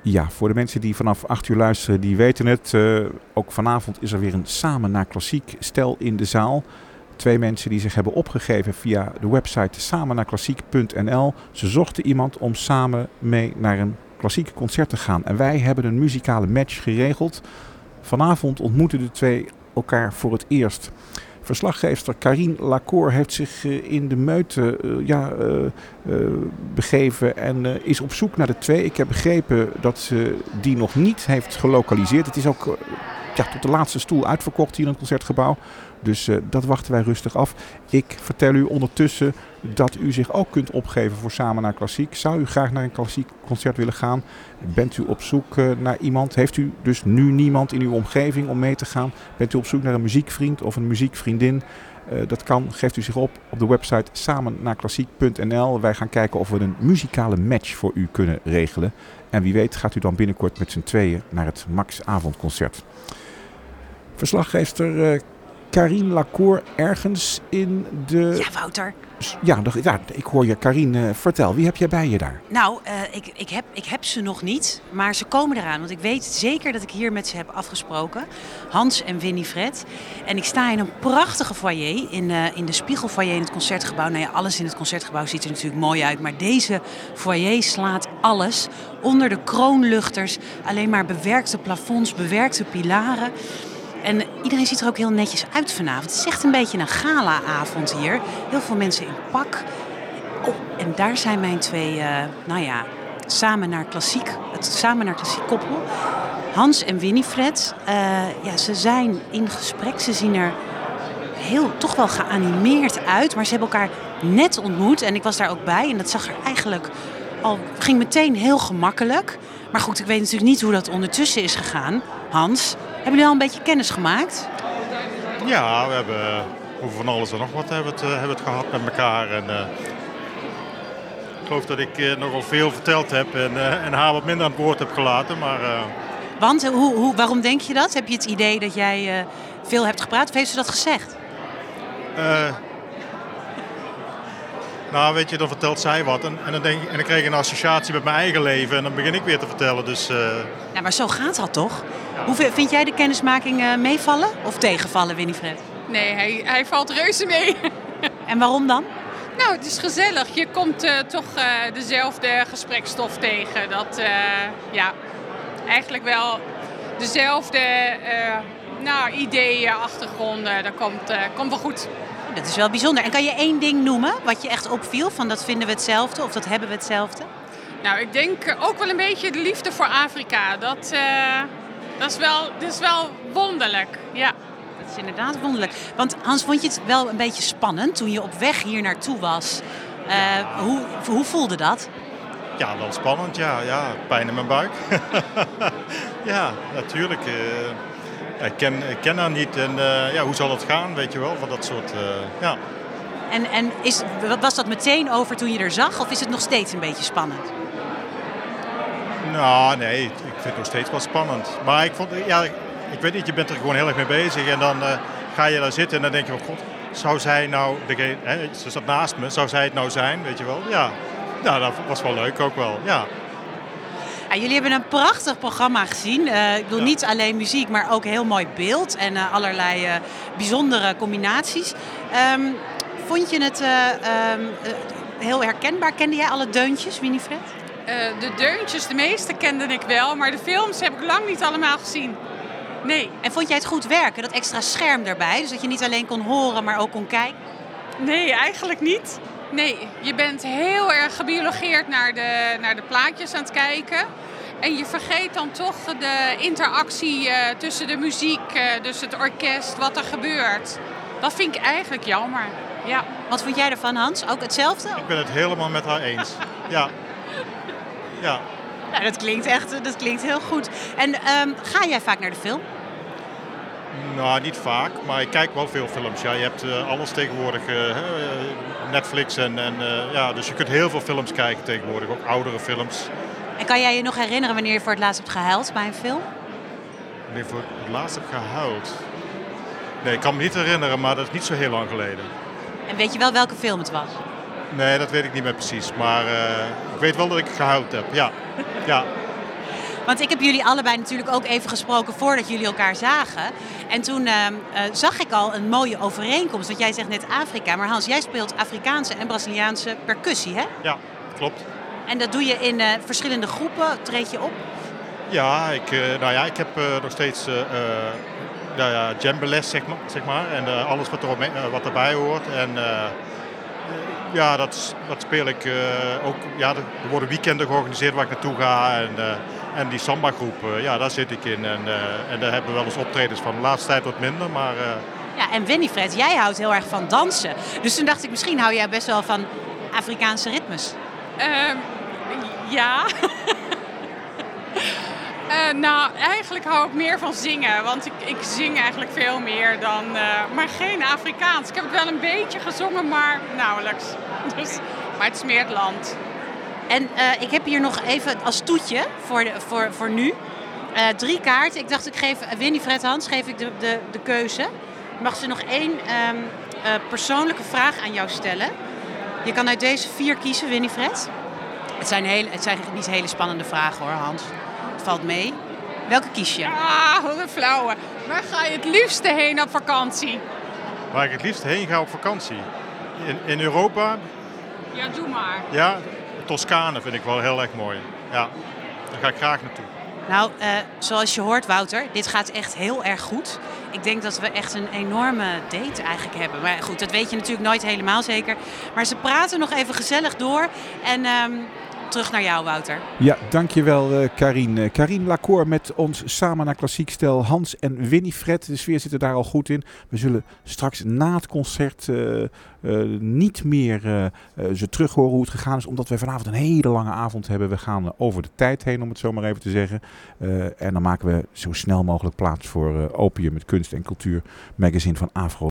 Ja, voor de mensen die vanaf 8 uur luisteren, die weten het. Ook vanavond is er weer een Samen naar Klassiek stel in de zaal. 2 mensen die zich hebben opgegeven via de website samennaarklassiek.nl. Ze zochten iemand om samen mee naar een klassiek concert te gaan. En wij hebben een muzikale match geregeld. Vanavond ontmoeten de 2 elkaar voor het eerst. Verslaggeefster Karine Lacour heeft zich in de meute begeven en is op zoek naar de 2. Ik heb begrepen dat ze die nog niet heeft gelokaliseerd. Het is ook tot de laatste stoel uitverkocht hier in het Concertgebouw. Dus dat wachten wij rustig af. Ik vertel u ondertussen dat u zich ook kunt opgeven voor Samen naar Klassiek. Zou u graag naar een klassiek concert willen gaan? Bent u op zoek naar iemand? Heeft u dus nu niemand in uw omgeving om mee te gaan? Bent u op zoek naar een muziekvriend of een muziekvriendin? Dat kan, geeft u zich op de website samennaarklassiek.nl. Wij gaan kijken of we een muzikale match voor u kunnen regelen. En wie weet gaat u dan binnenkort met z'n tweeën naar het Max Avondconcert. Verslaggeefster Karine Lacour ergens in de... Ja, Wouter. Ja, ik hoor je. Karine, vertel. Wie heb jij bij je daar? Nou, ik heb ze nog niet, maar ze komen eraan. Want ik weet zeker dat ik hier met ze heb afgesproken. Hans en Winifred. En ik sta in een prachtige foyer, in de Spiegelfoyer in het Concertgebouw. Nou ja, alles in het Concertgebouw ziet er natuurlijk mooi uit. Maar deze foyer slaat alles. Onder de kroonluchters, alleen maar bewerkte plafonds, bewerkte pilaren. En iedereen ziet er ook heel netjes uit vanavond. Het is echt een beetje een gala-avond hier. Heel veel mensen in pak. Oh, en daar zijn mijn 2, Samen naar Klassiek. Het Samen naar Klassiek koppel. Hans en Winifred. Ze zijn in gesprek. Ze zien er toch wel geanimeerd uit. Maar ze hebben elkaar net ontmoet. En ik was daar ook bij. En dat zag er eigenlijk ging meteen heel gemakkelijk. Maar goed, ik weet natuurlijk niet hoe dat ondertussen is gegaan. Hans, hebben jullie al een beetje kennis gemaakt? Ja, we hebben over van alles en nog wat hebben het gehad met elkaar. En, ik geloof dat ik nogal veel verteld heb en haar wat minder aan het woord heb gelaten. Maar, Want waarom denk je dat? Heb je het idee dat jij veel hebt gepraat of heeft ze dat gezegd? Nou, weet je, dan vertelt zij wat en dan krijg ik een associatie met mijn eigen leven en dan begin ik weer te vertellen. Dus, Ja, maar zo gaat dat toch? Hoe vind jij de kennismaking meevallen of tegenvallen, Winifred? Nee, hij valt reuze mee. En waarom dan? Nou, het is gezellig. Je komt toch dezelfde gesprekstof tegen. Dat, eigenlijk wel dezelfde ideeën, achtergronden. Dat komt wel goed. Dat is wel bijzonder. En kan je 1 ding noemen wat je echt opviel? Van dat vinden we hetzelfde of dat hebben we hetzelfde? Nou, ik denk ook wel een beetje de liefde voor Afrika. Dat is wel wonderlijk, ja. Dat is inderdaad wonderlijk. Want Hans, vond je het wel een beetje spannend toen je op weg hier naartoe was? Hoe voelde dat? Ja, wel spannend, ja. Pijn in mijn buik. Ja, natuurlijk. Ik ken haar niet en hoe zal het gaan, weet je wel, van dat soort, ja. En was dat meteen over toen je er zag of is het nog steeds een beetje spannend? Nou, nee, ik vind het nog steeds wel spannend. Maar ik weet niet, je bent er gewoon heel erg mee bezig en dan ga je daar zitten en dan denk je, god, zou zij nou, ze zat naast me, zou zij het nou zijn, weet je wel? Ja, nou, dat was wel leuk ook wel, ja. Ja, jullie hebben een prachtig programma gezien. Ik bedoel niet alleen muziek, maar ook heel mooi beeld en allerlei bijzondere combinaties. Vond je het heel herkenbaar? Kende jij alle deuntjes, Winifred? De deuntjes, de meeste kende ik wel, maar de films heb ik lang niet allemaal gezien. Nee. En vond jij het goed werken, dat extra scherm daarbij? Dus dat je niet alleen kon horen, maar ook kon kijken? Nee, eigenlijk niet. Nee, je bent heel erg gebiologeerd naar de plaatjes aan het kijken. En je vergeet dan toch de interactie tussen de muziek, dus het orkest, wat er gebeurt. Dat vind ik eigenlijk jammer, ja. Wat vond jij ervan, Hans? Ook hetzelfde? Ik ben het helemaal met haar eens, ja. Ja. Nou, dat klinkt heel goed. En ga jij vaak naar de film? Nou, niet vaak, maar ik kijk wel veel films. Ja, je hebt alles tegenwoordig, Netflix dus je kunt heel veel films kijken tegenwoordig, ook oudere films. En kan jij je nog herinneren wanneer je voor het laatst hebt gehuild bij een film? Wanneer ik voor het laatst heb gehuild? Nee, ik kan me niet herinneren, maar dat is niet zo heel lang geleden. En weet je wel welke film het was? Nee, dat weet ik niet meer precies, maar ik weet wel dat ik gehuild heb, ja. Ja. Want ik heb jullie allebei natuurlijk ook even gesproken voordat jullie elkaar zagen. En toen zag ik al een mooie overeenkomst. Want jij zegt net Afrika, maar Hans, jij speelt Afrikaanse en Braziliaanse percussie, hè? Ja, klopt. En dat doe je in verschillende groepen, treed je op? Ja, ik heb nog steeds djembeles, zeg maar. En alles wat erbij hoort. En dat speel ik ook. Ja, er worden weekenden georganiseerd waar ik naartoe ga. En die samba groep, daar zit ik in. En daar hebben we wel eens optredens van. De laatste tijd wat minder, maar... Ja, en Winifred, jij houdt heel erg van dansen. Dus toen dacht ik, misschien hou jij best wel van Afrikaanse ritmes. Ja. Nou, eigenlijk hou ik meer van zingen. Want ik zing eigenlijk veel meer dan... maar geen Afrikaans. Ik heb het wel een beetje gezongen, maar nauwelijks. Dus, maar het is meer het land. En ik heb hier nog even als toetje voor nu 3 kaarten. Ik dacht, ik geef Winifred, Hans, geef ik de keuze. Mag ze nog 1 persoonlijke vraag aan jou stellen? Je kan uit deze 4 kiezen, Winifred. Het zijn niet hele spannende vragen hoor, Hans. Het valt mee. Welke kies je? Ah, wat een flauwe. Waar ga je het liefste heen op vakantie? Waar ik het liefst heen ga op vakantie? In Europa? Ja, doe maar. Ja, Toscane vind ik wel heel erg mooi. Ja, daar ga ik graag naartoe. Nou, zoals je hoort, Wouter, dit gaat echt heel erg goed. Ik denk dat we echt een enorme date eigenlijk hebben. Maar goed, dat weet je natuurlijk nooit helemaal zeker. Maar ze praten nog even gezellig door. En terug naar jou, Wouter. Ja, dankjewel Karien. Karien Lacour met ons samen naar Klassiek Stel. Hans en Winifred, de sfeer zit er daar al goed in. We zullen straks na het concert niet meer ze terug horen hoe het gegaan is. Omdat we vanavond een hele lange avond hebben. We gaan over de tijd heen, om het zo maar even te zeggen. En dan maken we zo snel mogelijk plaats voor Opium, het kunst- en cultuur magazine van Afro